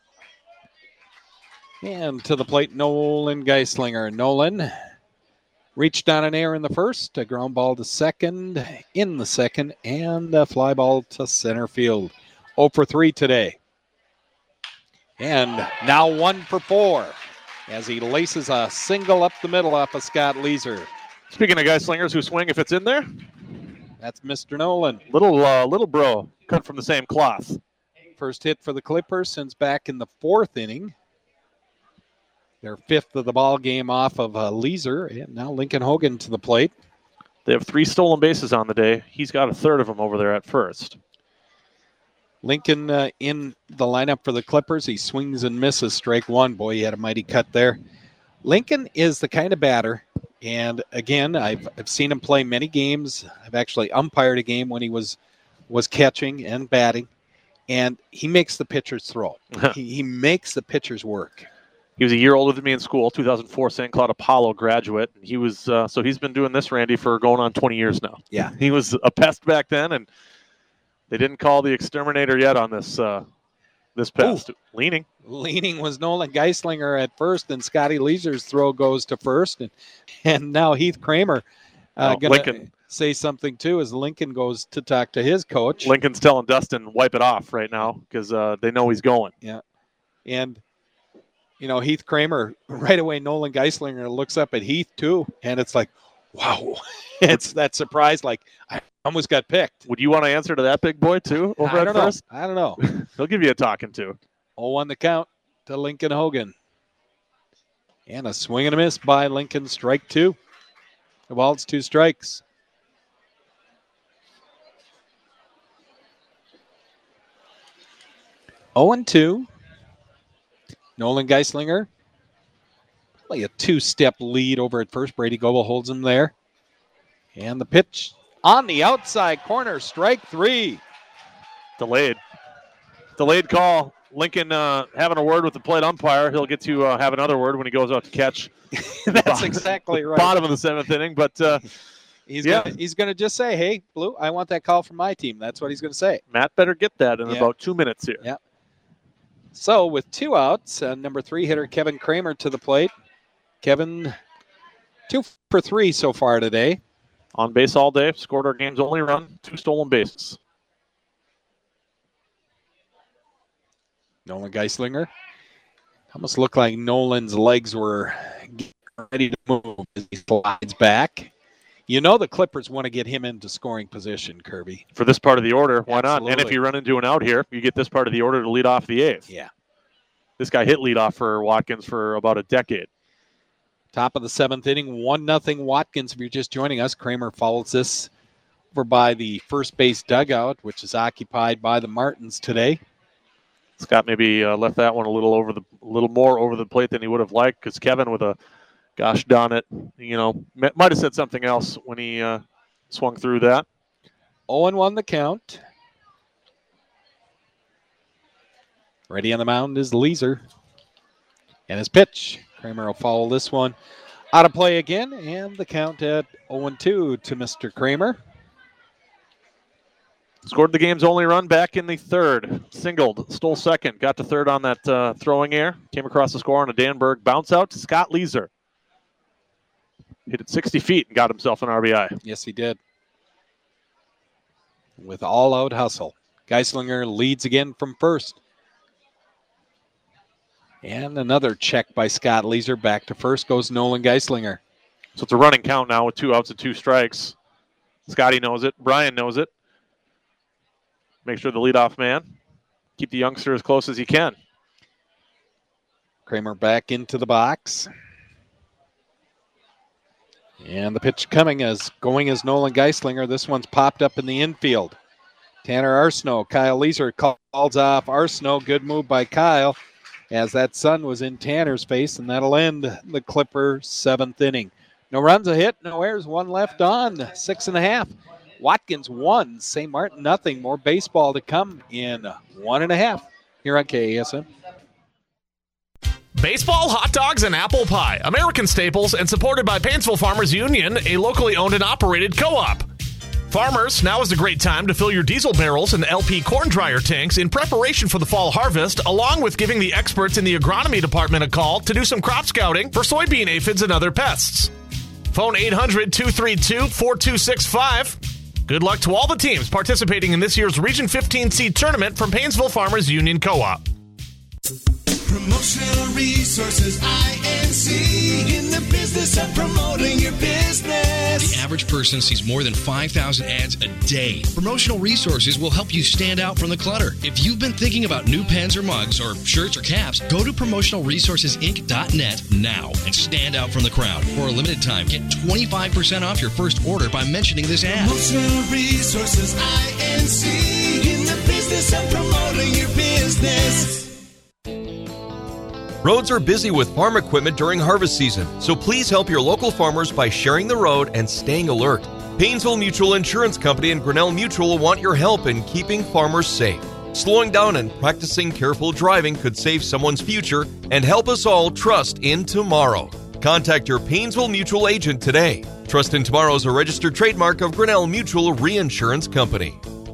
And to the plate, Nolan Geislinger. Nolan reached on an air in the first, a ground ball to second in the second, and a fly ball to center field. oh for three today. And now one for four as he laces a single up the middle off of Scott Leeser. Speaking of Geislingers who swing, if it's in there, that's Mister Nolan. Little uh, little bro, cut from the same cloth. First hit for the Clippers since back in the fourth inning. Their fifth of the ball game off of uh, Leeser, and now Lincoln Hogan to the plate. They have three stolen bases on the day. He's got a third of them over there at first. Lincoln uh, in the lineup for the Clippers. He swings and misses, strike one. Boy, he had a mighty cut there. Lincoln is the kind of batter, and again, I've, I've seen him play many games. I've actually umpired a game when he was was catching and batting, and he makes the pitchers throw. he, he makes the pitchers work. He was a year older than me in school, two thousand four Saint Cloud Apollo graduate. He was uh, so he's been doing this, Randy, for going on twenty years now. Yeah, he was a pest back then, and they didn't call the exterminator yet on this uh, this pest. Ooh. Leaning, leaning was Nolan Geislinger at first, and Scotty Leeser's throw goes to first, and and now Heath Kramer uh, oh, gonna Lincoln. say something too as Lincoln goes to talk to his coach. Lincoln's telling Dustin wipe it off right now because uh, they know he's going. Yeah, and. You know, Heath Kramer, right away, Nolan Geislinger looks up at Heath, too, and it's like, wow. It's that surprise, like, I almost got picked. Would you want to answer to that big boy, too, over I at don't first? know. I don't know. He'll give you a talking to. oh on the count to Lincoln Hogan. And a swing and a miss by Lincoln, strike two. The ball's two strikes. oh and two. Nolan Geislinger, probably a two-step lead over at first. Brady Goebel holds him there. And the pitch on the outside corner, strike three. Delayed. Delayed call. Lincoln uh, having a word with the plate umpire. He'll get to uh, have another word when he goes out to catch. That's bottom, exactly right. Bottom of the seventh inning, but uh, he's yeah. gonna, he's going to just say, hey, Blue, I want that call from my team. That's what he's going to say. Matt better get that in yeah. about two minutes here. Yeah. So with two outs, uh, number three hitter Kevin Kramer to the plate. Kevin, two for three so far today. On base all day, scored our game's only run, two stolen bases. Nolan Geislinger. Almost looked like Nolan's legs were ready to move as he slides back. You know the Clippers want to get him into scoring position, Kirby. For this part of the order, why Absolutely. not? And if you run into an out here, you get this part of the order to lead off the eighth. Yeah. This guy hit leadoff for Watkins for about a decade. Top of the seventh inning, one nothing Watkins. If you're just joining us, Kramer follows this over by the first base dugout, which is occupied by the Martins today. Scott maybe uh, left that one a little over the, a little more over the plate than he would have liked because Kevin with a gosh darn it, you know, might have said something else when he uh, swung through that. oh and one the count. Ready on the mound is Leeser. And his pitch. Kramer will follow this one. Out of play again, and the count at oh and two to Mister Kramer. Scored the game's only run back in the third. Singled, stole second, got to third on that uh, throwing air. Came across the score on a Danberg bounce out to Scott Leeser. Hit it sixty feet and got himself an R B I. Yes, he did. With all-out hustle. Geislinger leads again from first. And another check by Scott Leeser. Back to first goes Nolan Geislinger. So it's a running count now with two outs and two strikes. Scotty knows it. Brian knows it. Make sure the leadoff man. Keep the youngster as close as he can. Kramer back into the box. And the pitch coming as going as Nolan Geislinger. This one's popped up in the infield. Tanner Arsenault, Kyle Leeser calls off Arsenault. Good move by Kyle as that sun was in Tanner's face, and that'll end the Clipper seventh inning. No runs, a hit, no errors, one left on, six and a half. Watkins one, Saint Martin nothing. More baseball to come in one and a half here on K A S M. Baseball, hot dogs, and apple pie. American staples and supported by Painesville Farmers Union, a locally owned and operated co-op. Farmers, now is a great time to fill your diesel barrels and L P corn dryer tanks in preparation for the fall harvest, along with giving the experts in the agronomy department a call to do some crop scouting for soybean aphids and other pests. Phone eight hundred, two three two, four two six five. Good luck to all the teams participating in this year's Region fifteen seed tournament from Painesville Farmers Union Co-op. Promotional Resources, I N C, in the business of promoting your business. The average person sees more than five thousand ads a day. Promotional Resources will help you stand out from the clutter. If you've been thinking about new pens or mugs or shirts or caps, go to promotional resources inc dot net now and stand out from the crowd. For a limited time, get twenty-five percent off your first order by mentioning this ad. Promotional Resources, I N C, in the business of promoting your business. Roads are busy with farm equipment during harvest season, so please help your local farmers by sharing the road and staying alert. Painesville Mutual Insurance Company and Grinnell Mutual want your help in keeping farmers safe. Slowing down and practicing careful driving could save someone's future and help us all trust in tomorrow. Contact your Painesville Mutual agent today. Trust in Tomorrow is a registered trademark of Grinnell Mutual Reinsurance Company.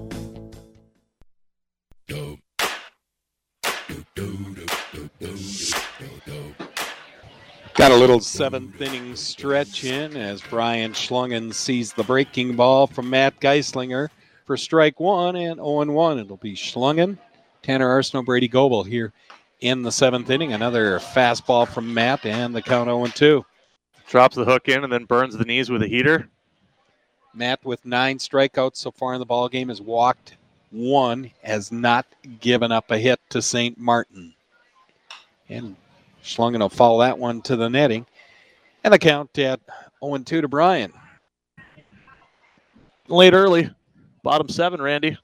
Got a little seventh inning stretch in as Brian Schlungen sees the breaking ball from Matt Geislinger for strike one and oh and one. It'll be Schlungen, Tanner Arsenault, Brady Goebel here in the seventh inning. Another fastball from Matt and the count oh and two. Drops the hook in and then burns the knees with a heater. Matt with nine strikeouts so far in the ball game has walked one, has not given up a hit to Saint Martin. And Schlungen will follow that one to the netting. And the count at oh and two to Brian. Late early. Bottom seven, Randy.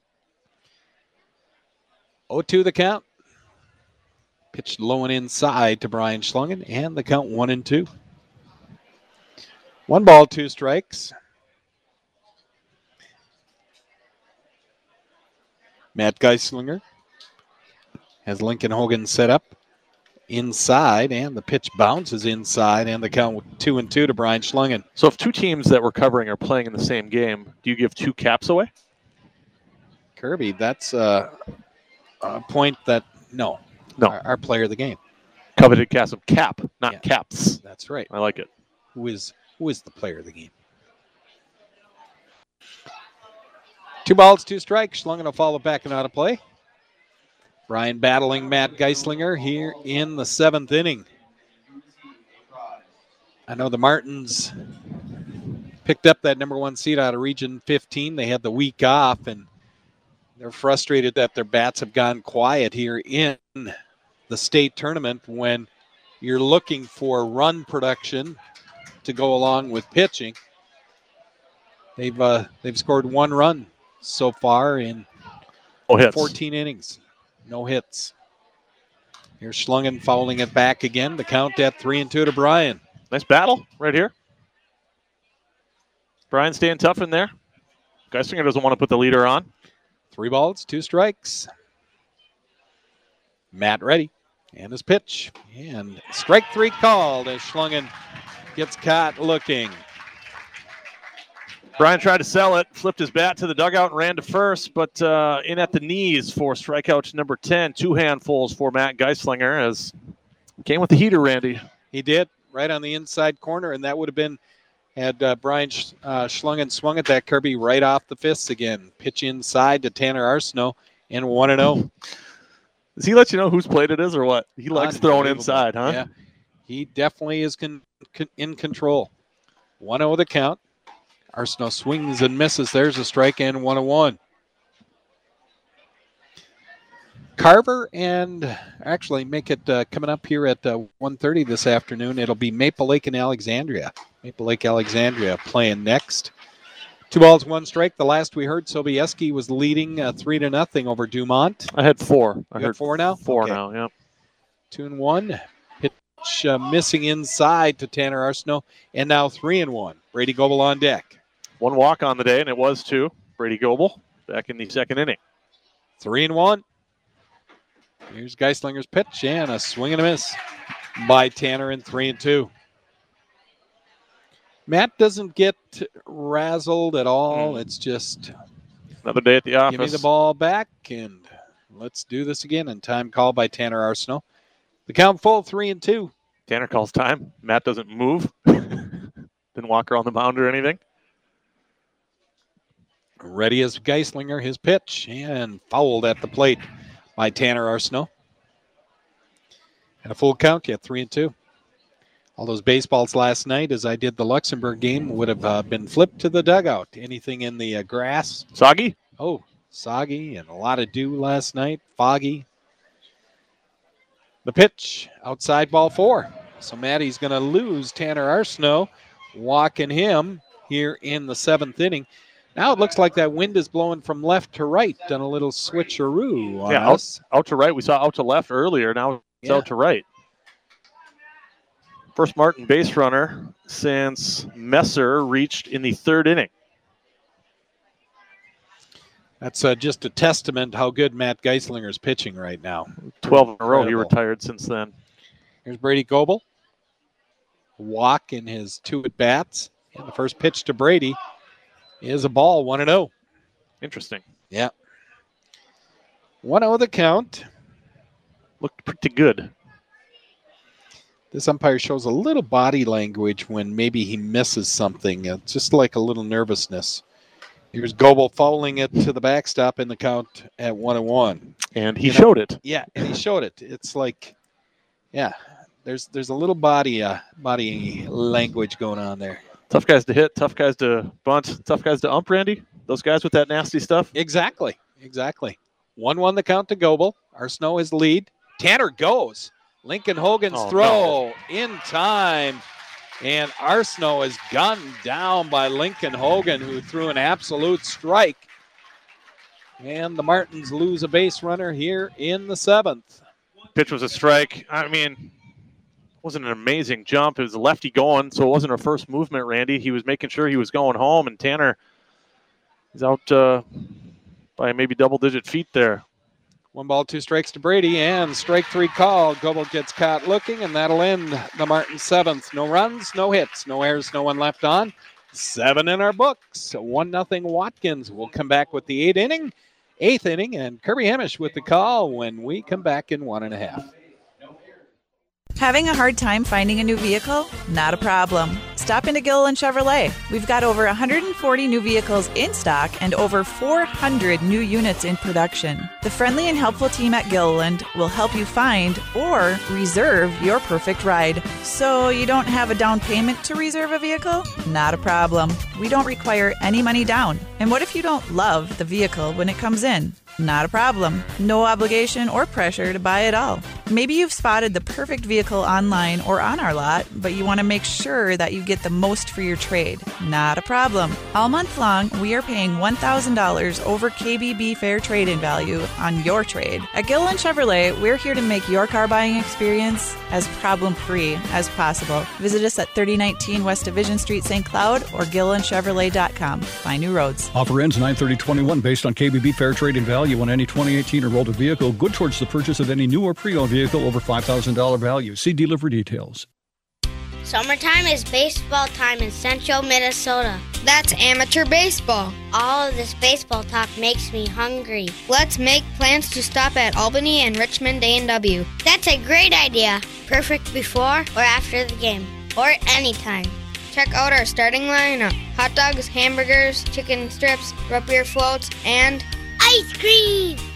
oh two the count. Pitched low and inside to Brian Schlungen. And the count one and two. One ball, two strikes. Matt Geislinger has Lincoln Hogan set up inside, and the pitch bounces inside, and the count two and two to Brian Schlungen. So if two teams that we're covering are playing in the same game, do you give two caps away? Kirby, that's a, a point that, no. No. Our, our player of the game. Coveted Castle cap, not Yeah. caps. That's right. I like it. Who is who is the player of the game? Two balls, two strikes. Schlungen will follow back and out of play. Brian battling Matt Geislinger here in the seventh inning. I know the Martins picked up that number one seed out of Region fifteen. They had the week off, and they're frustrated that their bats have gone quiet here in the state tournament when you're looking for run production to go along with pitching. They've uh, they've scored one run so far in no hits. fourteen innings. No hits. Here's Schlungen fouling it back again. The count at three and two to Brian. Nice battle right here. Brian staying tough in there. Geislinger doesn't want to put the leader on. Three balls, two strikes. Matt ready. And his pitch. And strike three called as Schlungen gets caught looking. Brian tried to sell it, flipped his bat to the dugout and ran to first, but uh, in at the knees for strikeout number ten. Two handfuls for Matt Geislinger as came with the heater, Randy. He did, right on the inside corner, and that would have been, had uh, Brian Sch- uh, Schlungen swung at that, Kirby, right off the fists again. Pitch inside to Tanner Arsenault, and one and oh. Does he let you know whose plate it is or what? He likes throwing inside, huh? Yeah, he definitely is con- con- in control. one oh the count. Arsenault swings and misses. There's a strike and one oh one. Carver and actually make it uh, coming up here at uh, one thirty this afternoon. It'll be Maple Lake and Alexandria. Maple Lake Alexandria playing next. Two balls, one strike. The last we heard, Sobieski was leading uh, three to nothing over Dumont. I had four. I You heard got four now. Four Okay. now. Yeah. Two and one. Pitch uh, missing inside to Tanner Arsenault, and now three and one. Brady Goebel on deck. One walk on the day, and it was two. Brady Goebel back in the second inning. Three and one. Here's Geislinger's pitch and a swing and a miss by Tanner in three and two. Matt doesn't get razzled at all. It's just another day at the office. Give me the ball back and let's do this again. And time called by Tanner Arsenault. The count full, three and two. Tanner calls time. Matt doesn't move. Didn't walk around the mound or anything. Ready as Geislinger, his pitch, and fouled at the plate by Tanner Arsenault. And a full count, yet three and two. All those baseballs last night, as I did the Luxembourg game, would have uh, been flipped to the dugout. Anything in the uh, grass. Soggy? Oh, soggy and a lot of dew last night. Foggy. The pitch, outside ball four. So Maddie's going to lose Tanner Arsenault, walking him here in the seventh inning. Now it looks like that wind is blowing from left to right, done a little switcheroo on yeah, us. Out, out to right. We saw out to left earlier. Now it's Yeah. out to right. First Martin base runner since Messer reached in the third inning. That's uh, just a testament how good Matt Geislinger is pitching right now. twelve in a row. He Incredible. retired since then. Here's Brady Goebel. Walk in his two at-bats. And the first pitch to Brady is a ball, one and oh. Interesting. Yeah. one oh the count. Looked pretty good. This umpire shows a little body language when maybe he misses something. It's just like a little nervousness. Here's Goebel fouling it to the backstop in the count at one and one. And he You know, showed it. Yeah, and he showed it. It's like, yeah, there's there's a little body uh, body language going on there. Tough guys to hit, tough guys to bunt, tough guys to ump, Randy. Those guys with that nasty stuff. Exactly, exactly. one one the count to Goebel. Arsenault is lead. Tanner goes. Lincoln Hogan's Oh, throw no. in time. And Arsenault is gunned down by Lincoln Hogan, who threw an absolute strike. And the Martins lose a base runner here in the seventh. Pitch was a strike. I mean, it wasn't an amazing jump. It was a lefty going, so it wasn't a first movement, Randy. He was making sure he was going home, and Tanner is out uh, by maybe double-digit feet there. One ball, two strikes to Brady, and strike three call. Goebel gets caught looking, and that'll end the Martin seventh. No runs, no hits, no errors, no one left on. Seven in our books. One nothing Watkins will come back with the eighth inning, eighth inning, and Kirby Hamish with the call when we come back in one and a half. Having a hard time finding a new vehicle? Not a problem. Stop into Gilliland Chevrolet. We've got over one hundred forty new vehicles in stock and over four hundred new units in production. The friendly and helpful team at Gilliland will help you find or reserve your perfect ride. So you don't have a down payment to reserve a vehicle? Not a problem. We don't require any money down. And what if you don't love the vehicle when it comes in? Not a problem. No obligation or pressure to buy it all. Maybe you've spotted the perfect vehicle online or on our lot, but you want to make sure that you get the most for your trade. Not a problem. All month long, we are paying one thousand dollars over K B B Fair Trade-in value on your trade. At Gilliland Chevrolet, we're here to make your car buying experience as problem-free as possible. Visit us at thirty nineteen West Division Street, Saint Cloud, or gilliland chevrolet dot com. Find new roads. Offer ends nine thirty twenty-one based on K B B Fair Trade in value on any twenty eighteen or older vehicle, good towards the purchase of any new or pre-owned vehicle over five thousand dollars value. See dealer for details. Summertime is baseball time in central Minnesota. That's amateur baseball. All of this baseball talk makes me hungry. Let's make plans to stop at Albany and Richmond A and W. That's a great idea. Perfect before or after the game, or anytime. Check out our starting lineup. Hot dogs, hamburgers, chicken strips, root beer floats, and ice cream!